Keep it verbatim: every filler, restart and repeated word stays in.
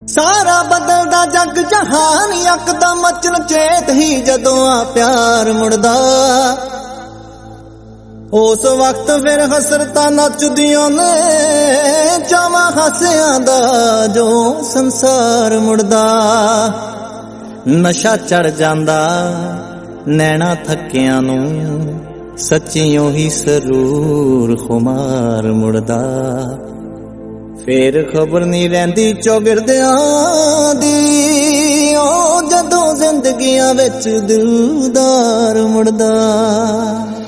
ਸਾਰਾ ਬਦਲਦਾ ਜੱਗ ਜਹਾਨ ਯਕਦਮ ਅਚਨ ਚੇਤ ਹੀ ਜਦੋਂ ਆ ਪਿਆਰ ਮੁੜਦਾ। ਉਸ ਵਕਤ ਫਿਰ ਹਸਰਤਾਂ ਨੱਚਦੀਆਂ ਨੇ ਚਾਵਾਂ ਹਾਸਿਆਂ ਦਾ ਜੋ ਸੰਸਾਰ ਮੁੜਦਾ। ਨਸ਼ਾ ਚੜ ਜਾਂਦਾ ਨੈਣਾ ਥੱਕਿਆਂ ਨੂੰ ਸੱਚੀ ਉਹੀ ਸਰੂਰ ਖੁਮਾਰ ਮੁੜਦਾ। ਫੇਰ ਖਬਰ ਨਹੀਂ ਰਹਿੰਦੀ ਚੌਗਿਰਦਿਆਂ ਦੀ ਉਹ ਜਦੋਂ ਜ਼ਿੰਦਗੀਆਂ ਵਿੱਚ ਦਿਲਦਾਰ ਮੁੜਦਾ।